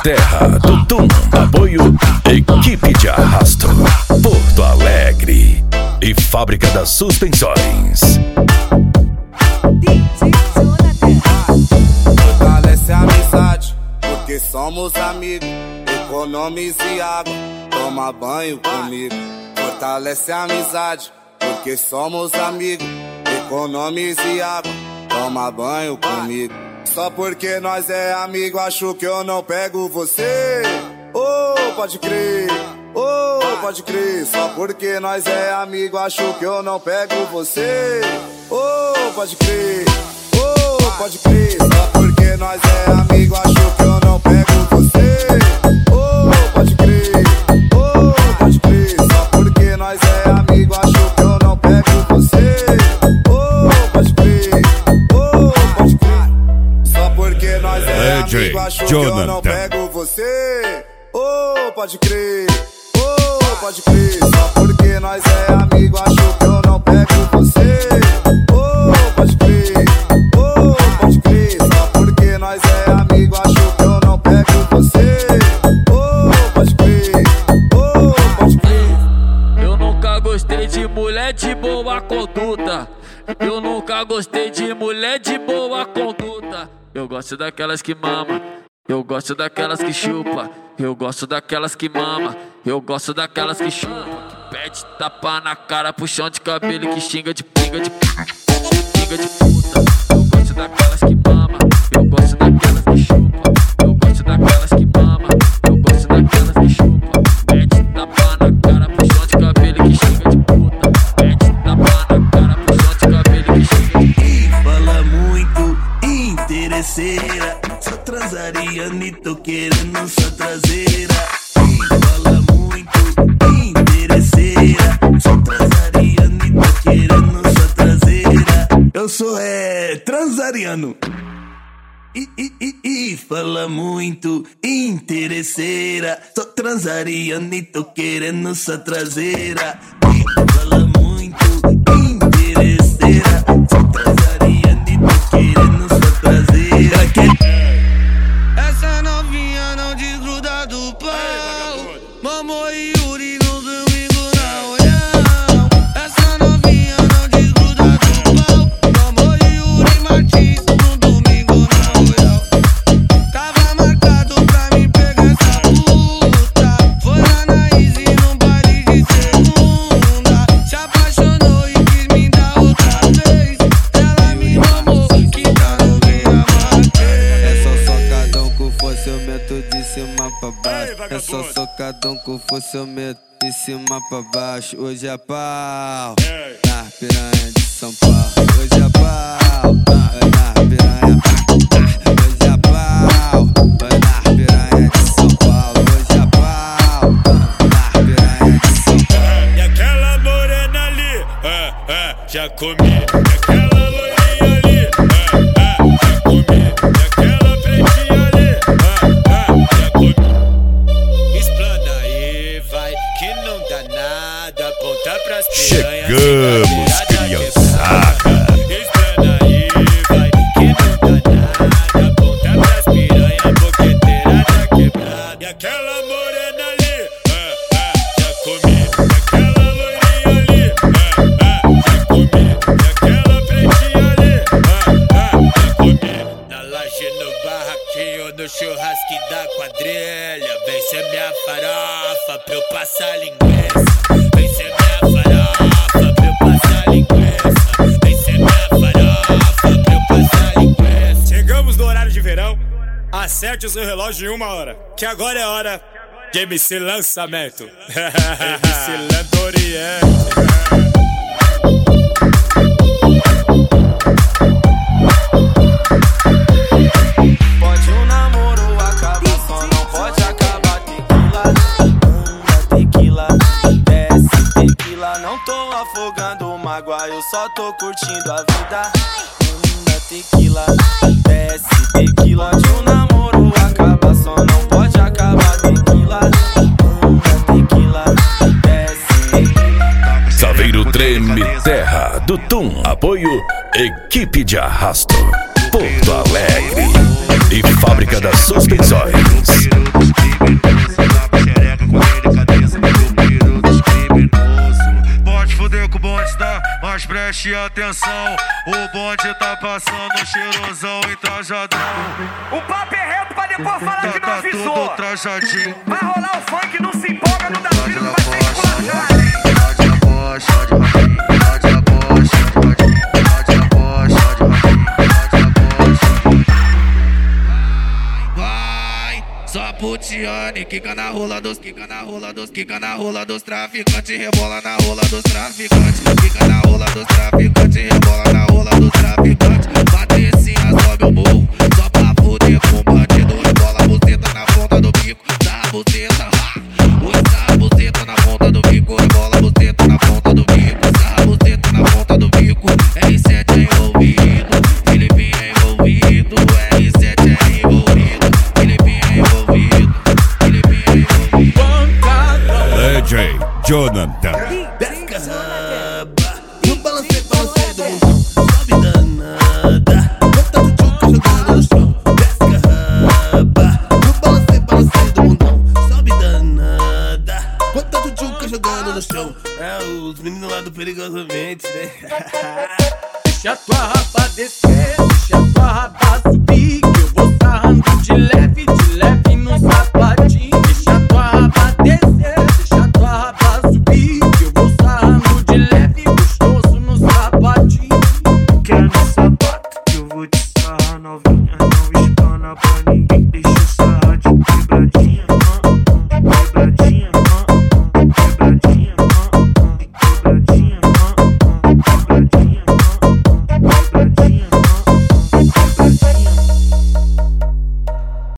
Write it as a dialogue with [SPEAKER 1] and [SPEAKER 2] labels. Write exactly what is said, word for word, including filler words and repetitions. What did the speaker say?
[SPEAKER 1] Terra do Tum. Apoio Equipe de Arrasto, Porto Alegre e Fábrica das Suspensões.
[SPEAKER 2] Fortalece a amizade, porque somos amigos. Economize água, toma banho comigo. Fortalece a amizade, porque somos amigos. Economize água, toma banho comigo. Só porque nós é amigo, acho que eu não pego você. Oh, pode crer, oh, pode crer. Só porque nós é amigo, acho que eu não pego você. Oh, pode crer, oh, pode crer. Só porque nós é amigo, acho que eu não pego você. Oh, pode crer, oh, pode crer. Só porque nós é amigo, acho que eu não pego você. Oh, pode crer, oh, pode crer. Só porque nós é amigo, acho que eu não pego você. Oh, pode crer, oh, pode crer. Só porque nós é amigo, acho que eu não pego você. Oh, pode crer, oh, pode crer. Só porque nós é amigo, acho que eu não pego você. Oh, pode crer, oh, pode crer.
[SPEAKER 3] Eu nunca gostei de mulher de boa conduta. Eu nunca gostei de mulher de boa conduta. Eu gosto daquelas que mama, eu gosto daquelas que chupa, eu gosto daquelas que mama, eu gosto daquelas que chupa, que pede tapa na cara, puxão de cabelo e que xinga de pinga de pinga de puta. Eu gosto daquelas que mama, eu gosto daquelas que chupa, eu gosto daquelas que mama, eu gosto daquelas que chupa, pede tapa na cara, puxão de cabelo e que xinga de puta, pede tapa na cara, puxão de cabelo e que xinga de puta.
[SPEAKER 4] Fala muito, interesseira, só transaria e tô querendo sua traseira. Fala muito, interesseira, só transaria e tô querendo sua traseira. Eu sou é transariano. E, e, e, e fala muito, interesseira, só transaria e tô querendo sua traseira. Fala muito, interesseira, só transaria e tô querendo sua traseira.
[SPEAKER 5] Essa novinha não desgruda do pau. Mamô e Yuri no domingo na olhão. Essa novinha não desgruda do pau. Mamô e Yuri Martins no domingo na olhão. Tava marcado pra mim pegar essa puta. Foi lá na Easy num baile de segunda. Se apaixonou e quis me dar outra vez. Ela me mamou, que tá no meia marquei.
[SPEAKER 2] É só socadão com força, eu meto de cima pra baixo. É só socadão com força, eu meto de cima pra baixo. Hoje é pau, na piranha de São Paulo. Hoje é pau, na piranha. Hoje é pau, na piranha de São Paulo. Hoje é pau, na piranha de São Paulo.
[SPEAKER 6] E aquela morena ali, é, é, já comi. E aquela loirinha ali, é, é, já comi. E aquela pretinha ali, é, é, já comi. Explana aí, vai, que não dá nada. Aponta pras piranhas.
[SPEAKER 1] Chegamos, criançada.
[SPEAKER 6] Explana aí, vai, que não dá nada. Aponta pras piranhas, boqueteira tá quebrada. E aquela morena ali, é, é, já comi. E aquela loirinha ali, é, é, já comi. E aquela pretinha ali, é, é, já comi. Na laje, no barraquinho, no churrasco da quadrilha. Vem ser minha farofa pra eu passar linguiça. Vem ser minha farofa pra eu passar linguiça. Vem ser minha farofa pra eu passar linguiça. Chegamos no horário de verão. Acerte o seu relógio em uma hora, que agora é hora de M C Lançamento. M C Lança Oriente.
[SPEAKER 2] Pode um namoro acabar, só não pode acabar. Tequila, anda tequila, desce tequila. Não tô afogando mágoa, eu só tô curtindo a vida. Anda tequila, desce tequila. Pode um namoro acabar, só não pode acabar. Tequila, anda tequila, desce tequila.
[SPEAKER 1] Saveiro Treme Terra do Tum. Apoio Equipe de Arrasto, Porto Alegre e Fábrica das Suspensões.
[SPEAKER 7] Pode foder com o bonde, tá? Mas preste atenção. O bonde tá passando cheirosão e trajadão.
[SPEAKER 8] O papo é reto pra depois falar
[SPEAKER 7] Tá,
[SPEAKER 8] que não
[SPEAKER 7] tá
[SPEAKER 8] avisou.
[SPEAKER 7] tudo trajadinho.
[SPEAKER 8] Vai rolar o funk, não se empolga, não dá tiro, não vai ser esculachado.
[SPEAKER 5] Só putiane, quica na rola dos, quica na rola dos, quica na rola dos traficantes, rebola na rola dos traficantes, quica na rola dos traficantes, rebola na rola dos traficantes. Patricinha sobe o morro, só pra fuder com o bandido, rebola a buceta na ponta do bico, dá a buceta, usa a buceta na ponta do bico, rebola a buceta na ponta do bico, usa a buceta na ponta do bico. R sete é envolvido, Filipinho é envolvido, R sete é envolvido, Filipinho é envolvido, Filipinho é envolvido.
[SPEAKER 1] D J Jonathan.
[SPEAKER 4] Desca raba, no balancei, balancei do mundão. Sobe danada, bota do tchuca jogando no chão. Desca raba, no balancei, balancei do mundão. Sobe danada, bota do tchuca jogando no chão. É os meninos lá do Perigosamente, né?
[SPEAKER 9] Deixa tua raba descer, deixa tua raba subir.